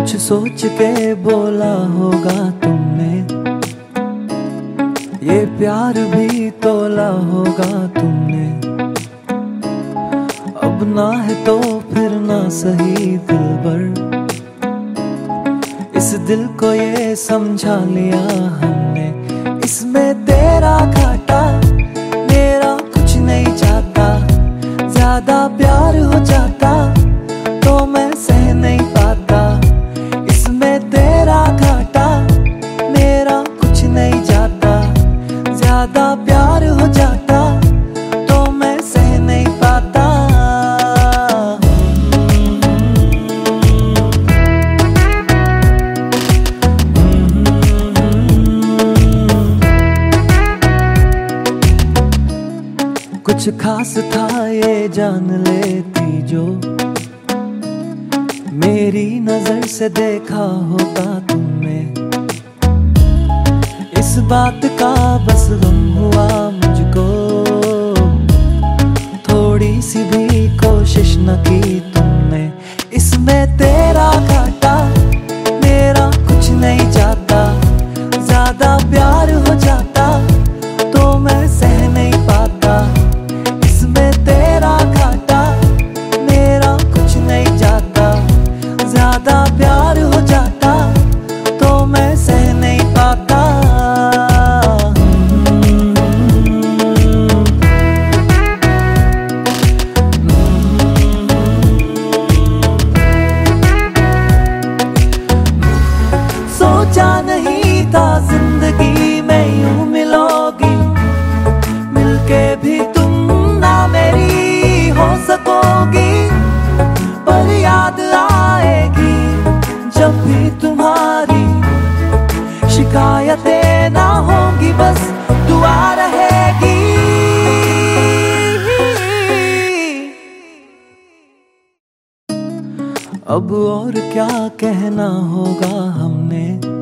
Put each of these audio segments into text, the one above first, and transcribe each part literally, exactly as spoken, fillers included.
कुछ सोच के बोला होगा तुमने, ये प्यार भी तोला होगा तुमने। अब ना है तो फिर ना सही दिलबर, इस दिल को ये समझा लिया हमने। इसमें तेरा घाटा मेरा कुछ नहीं जाता, ज्यादा प्यार हो जाता तो मैं सह नहीं पाता। इसमें तेरा घाटा मेरा कुछ नहीं जाता, ज्यादा प्यार हो जाता तो मैं सह नहीं पाता। कुछ खास था ये जान लेती जो, मेरी नजर से देखा होता तुमने। इस बात का बस गम हुआ मुझको, थोड़ी सी भी कोशिश न की तुमने। इसमें तेरा घाटा मेरा कुछ नहीं जाता, ज्यादा प्यार हो जाता तो मैं सह नहीं पाता। इसमें तेरा घाटा मेरा कुछ नहीं जाता, ज्यादा प्यार हो जाता तो मैं सह नहीं पाता। सोचा नहीं था जिंदगी में यूं मिलोगी, मिलके भी तुम ना मेरी हो सकोगी। पर याद आएगी जब भी तुम्हारी, शिकायतें ना होंगी बस दुआ रहेगी। अब और क्या कहना होगा हमने,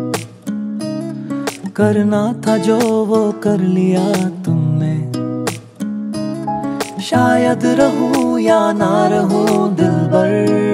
करना था जो वो कर लिया तुमने। शायद रहूं या ना रहूं दिलबर,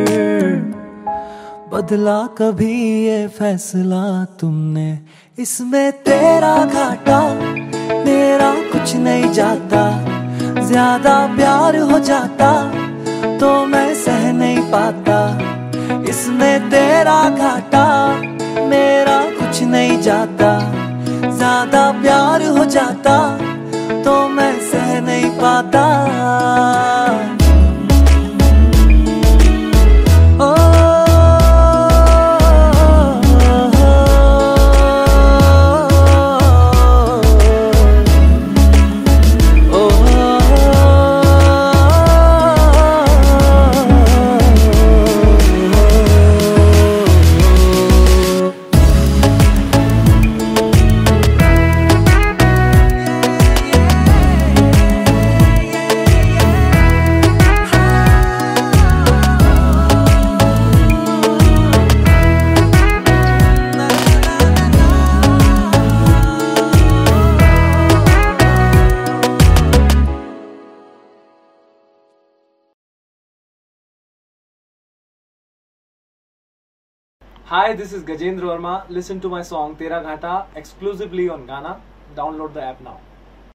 बदला कभी ये फैसला तुमने। इसमें तेरा घाटा मेरा कुछ नहीं जाता, ज्यादा प्यार हो जाता तो मैं सह नहीं पाता। इसमें तेरा घाटा मेरा कुछ नहीं जाता, ज्यादा प्यार हो जाता तो मैं सह नहीं पाता। Hi, this is Gajendra Verma. Listen to my song Tera Ghata exclusively on Gaana. Download the app now.